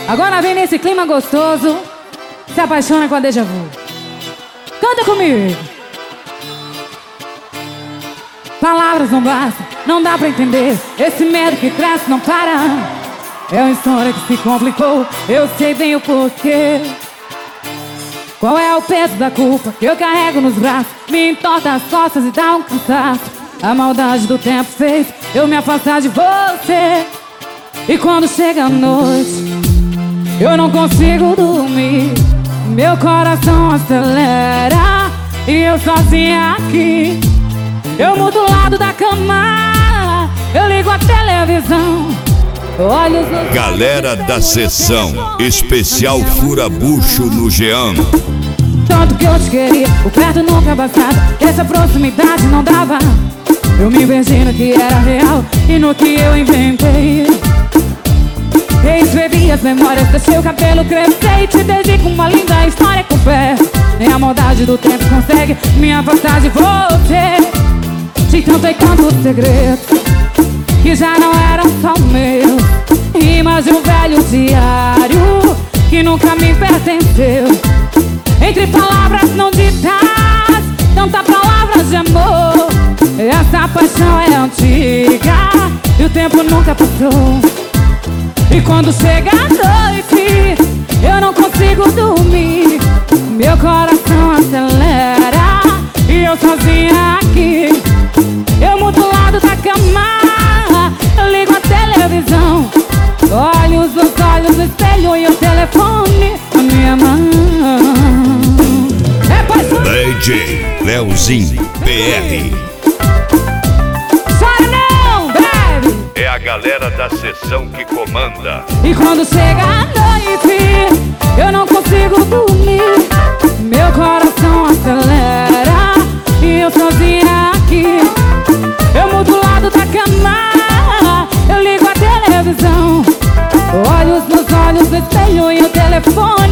Agora vem nesse clima gostoso, se apaixona com a déjà vu. Canta comigo. Palavras não bastam, não dá pra entender. Esse medo que cresce não para. É uma história que se complicou, eu sei bem o porquê. Qual é o peso da culpa que eu carrego nos braços? Me entorta as costas e dá um cansaço. A maldade do tempo fez eu me afastar de você. E quando chega a noite, eu não consigo dormir. Meu coração acelera e eu sozinha aqui. Eu mudo o lado da cama, eu ligo a televisão. Olhos nos... Galera da Sessão Especial Fura-Bucho no Jean. Tanto que eu te queria, o perto nunca bastava. Essa proximidade não dava. Eu me investi no que era real e no que eu inventei. Reescrevi as memórias, deixei o cabelo crescer e te deixei com uma linda história com pé. Nem a maldade do tempo consegue me afastar de você. Te contei tantos segredos que já não eram só meus. Rimas de um velho diário que nunca me pertenceu. Entre palavras não ditas, tanta palavras de amor. Essa paixão é antiga e o tempo nunca passou. E quando chega a noite, eu não consigo dormir. Meu coração acelera e eu sozinha aqui. Eu mudo o lado da cama, eu ligo a televisão. Olhos nos olhos, no espelho e o telefone na minha mão. É paixão. DJ Leozinho PR. Chora não, baby. É a galera da Sessão que comanda. E quando chega a noite, eu não consigo dormir. Meu coração acelera e eu sozinha aqui. Eu mudo o lado da cama, eu ligo a televisão. Olhos nos olhos, no espelho e o telefone